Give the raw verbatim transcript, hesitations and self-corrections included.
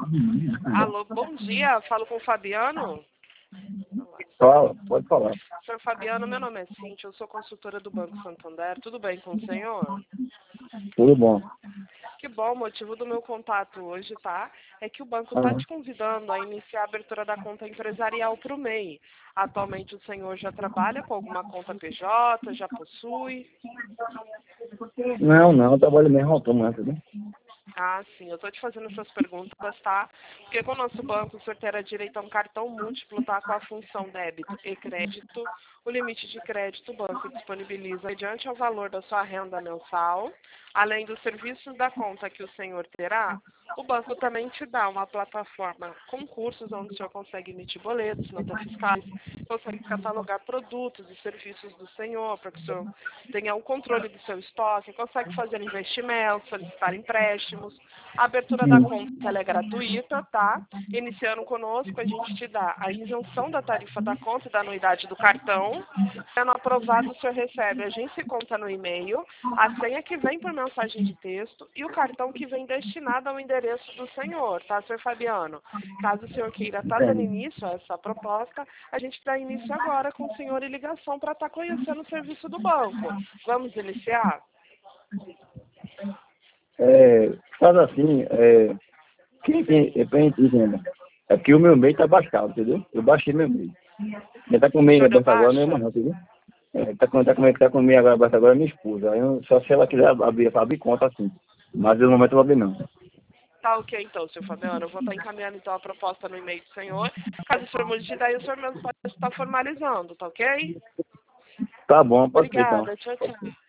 Alô, bom dia. Falo com o Fabiano. Fala, pode falar. Senhor Fabiano, meu nome é Cíntia, eu sou consultora do Banco Santander. Tudo bem com o senhor? Tudo bom. Que bom, o motivo do meu contato hoje, tá? É que o banco está Aham. te convidando a iniciar a abertura da conta empresarial para o M E I. Atualmente o senhor já trabalha com alguma conta P J, já possui? Não, não, eu trabalho mesmo autônomo antes, né? Ah, sim, eu estou te fazendo essas perguntas, tá? Porque com o nosso banco, o senhor terá direito a um cartão múltiplo, tá? Com a função débito e crédito. O limite de crédito o banco disponibiliza mediante ao valor da sua renda mensal. Além dos serviços da conta que o senhor terá, o banco também te dá uma plataforma com cursos onde o senhor consegue emitir boletos, notas fiscais, consegue catalogar produtos e serviços do senhor, para que o senhor tenha o controle do seu estoque, consegue fazer investimentos, solicitar empréstimos. A abertura da Hum. conta ela é gratuita, tá? Iniciando conosco, a gente te dá a isenção da tarifa da conta e da anuidade do cartão. Sendo aprovado, o senhor recebe a agência e conta no e-mail, a senha que vem por mensagem de texto e o cartão que vem destinado ao endereço do senhor, tá, senhor Fabiano? Caso o senhor queira estar dando Entendo. início a essa proposta, a gente dá início agora com o senhor em ligação para estar conhecendo o serviço do banco. Vamos iniciar? É, faz assim, é, quem tem, é pra gente entender. É que o meu e-mail tá baixado, entendeu? Eu baixei meu e-mail. Quem tá com o O e-mail senhor deu aberto agora não é mais baixa? não, entendeu? É, tá com, tá com, tá com o e-mail aberto agora é minha esposa. Aí eu- só se ela quiser abrir, abrir conta assim. Mas no momento eu não vou abrir não. Tá ok, então, senhor Fabiano. Eu vou estar encaminhando, então, a proposta no e-mail do senhor. Caso o senhor mude, daí o senhor mesmo pode estar formalizando, tá ok? Tá bom, pode ser então. Obrigada. Tchau, tchau.